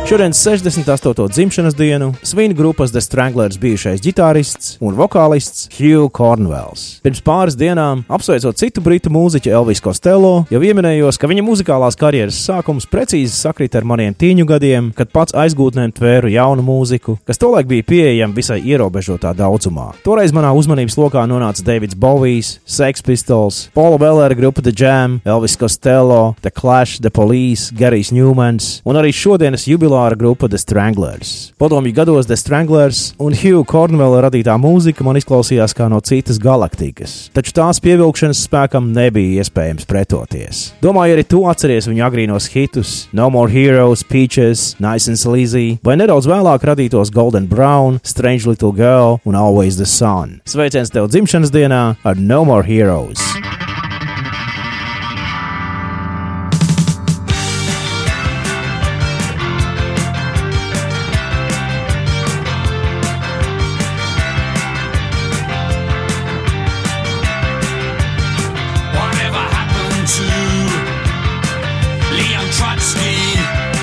Šodien 68. dzimšanas dienu svin grupas The Stranglers bijušais ģitārists un vokālists Hugh Cornwells. Pirms pāris dienām, apsveicot citu britu mūziķu Elvis Costello, jau ieminējos, ka viņa muzikālās karjeras sākums precīzi sakrita ar maniem tīņu gadiem, kad pats aizgūtnēm tvēru jaunu mūziku, kas tolaik bija pieejama visai ierobežotā daudzumā. Toreiz manā uzmanības lokā nonāca Davids Bowies, Sex Pistols, Paula Wellera grupa The Jam, Elvis Costello, The Clash, The Police, Garijs Newmans un arī šodienas jubilāra grupa The Stranglers. Padomju gados The Stranglers un Hugh Cornwella radītā mūzika man izklausījās kā no citas galaktikas, taču tās pievilkšanas spēkam nebija iespējams pretoties. Domāju, arī tu atceries viņu agrīnos hitus No More Heroes, Peaches, Nice and Sleazy, vai nedaudz vēlāk radītos Golden Brown, Strange Little Girl un Always the Sun. Sveiciens tev dzimšanas dienā ar No More Heroes! Leon Trotsky